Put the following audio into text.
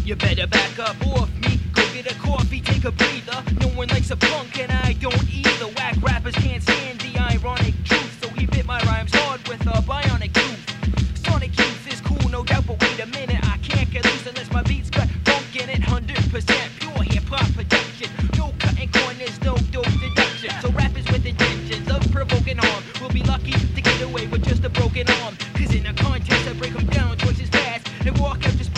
You better back up off me. Go get a coffee, take a breather. No one likes a punk and I don't either. Whack rappers can't stand the ironic truth, so he bit my rhymes hard with a bionic tooth. Sonic Youth is cool, no doubt, but wait a minute, I can't get loose unless my beats got funk in it. 100% pure hip-hop production. No cutting corners, no dope deduction. So rappers with intentions of provoking harm will be lucky to get away with just a broken arm. Cause in a contest I break them down twice as fast and walk out just